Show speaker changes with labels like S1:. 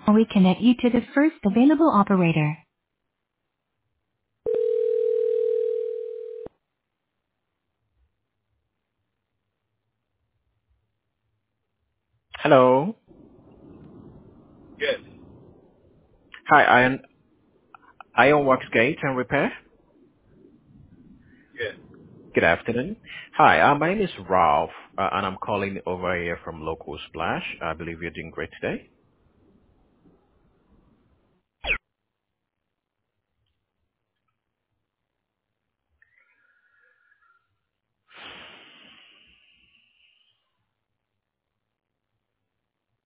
S1: We connect you to the first available operator. Hello.
S2: Yes.
S1: Hi, Iron Works Gate and Repair.
S2: Yes.
S1: Good afternoon. Hi, my name is Ralph, and I'm calling over here from Local Splash. I believe you're doing great today.